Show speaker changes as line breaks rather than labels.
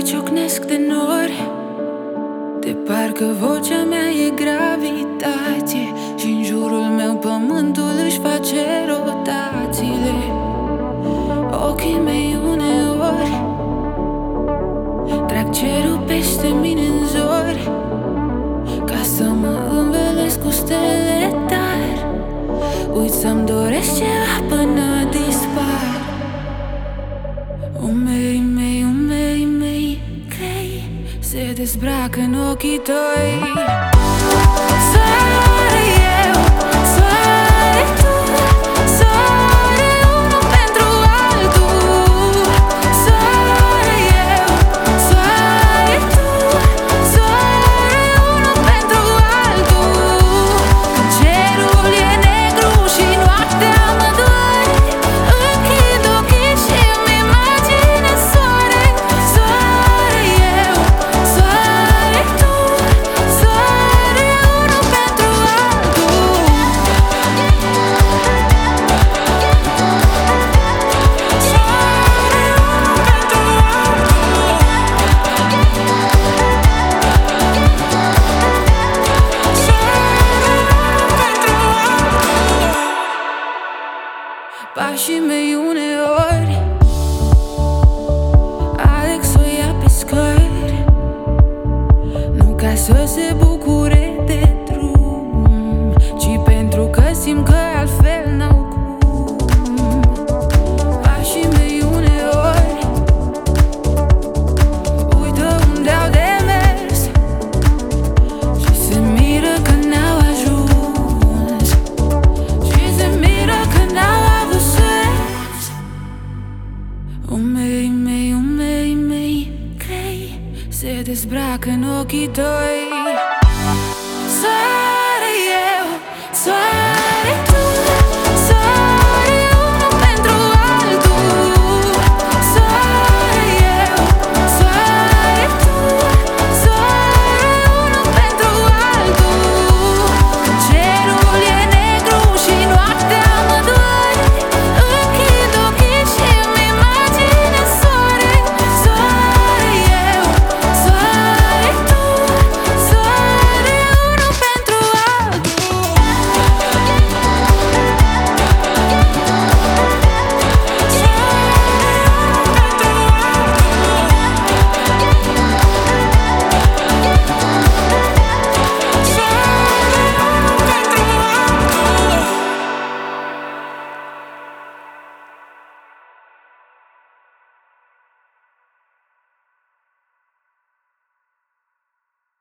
ciocnesc de nori, de parcă vocea mea e gravitație și în jurul meu pământul își face rotațiile. Ochii mei uneori trag cerul peste mine în zori, ca să mă învelesc cu stele, dar uit să-mi doresc ceva până dispar. Umerii mei grei se dezbracă în ochii tăi. Soare eu, soare tu, soare unul pentru altul. Soare eu, soare tu, soare unul pentru altul. Când cerul e negru și noaptea mă doare, închid ochii și îmi imaginez soare. Soare eu, soare tu, soare unul pentru altul. Pașii mei uneori aleg să o ia pe scări, nu ca să se bucure de drum, ci pentru că simt că altfel n-au cum. Pașii mei uneori uită unde au de mers și se miră că n-au ajuns, și se miră că n-au avut sens. Umerii mei grei se dezbracă în ochii tăi.